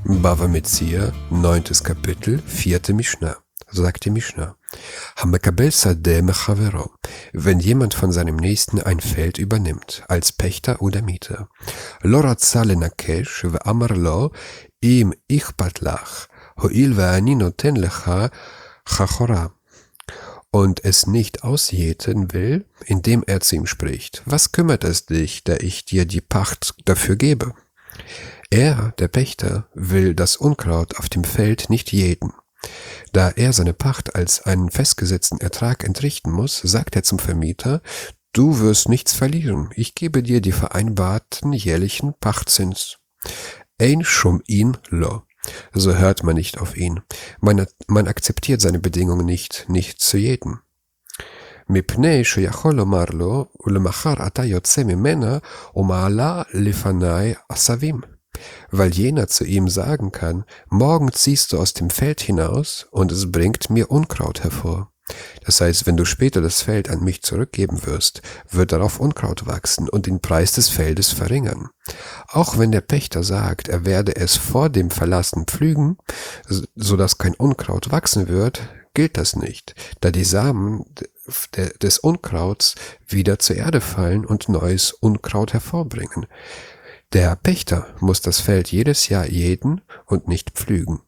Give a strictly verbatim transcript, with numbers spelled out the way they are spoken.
Bava Metzia, neuntes Kapitel, vierte Mishnah. Sagt die Mishnah: Hamekabel sadeh mechavero, wenn jemand von seinem Nächsten ein Feld übernimmt, als Pächter oder Mieter. Lo ratza lenakesh ve'amar lo im ichpat lach, ho'il ve'ani noten lecha chachora. Und es nicht ausjäten will, indem er zu ihm spricht: Was kümmert es dich, da ich dir die Pacht dafür gebe? Er, der Pächter, will das Unkraut auf dem Feld nicht jäten. Da er seine Pacht als einen festgesetzten Ertrag entrichten muss, sagt er zum Vermieter: Du wirst nichts verlieren, ich gebe dir die vereinbarten jährlichen Pachtzins. Ein shum in lo. So hört man nicht auf ihn. Man, man akzeptiert seine Bedingungen nicht, nicht zu jäten. מפני שיכול לומר לו, ולמחר אתה יוצא ממנה, ומעלה לפני עשבים. Weil jener zu ihm sagen kann: Morgen ziehst du aus dem Feld hinaus, und es bringt mir Unkraut hervor. Das heißt, wenn du später das Feld an mich zurückgeben wirst, wird darauf Unkraut wachsen und den Preis des Feldes verringern. Auch wenn der Pächter sagt, er werde es vor dem Verlassen pflügen, so dass kein Unkraut wachsen wird, gilt das nicht, da die Samen des Unkrauts wieder zur Erde fallen und neues Unkraut hervorbringen. Der Pächter muss das Feld jedes Jahr jäten und nicht pflügen.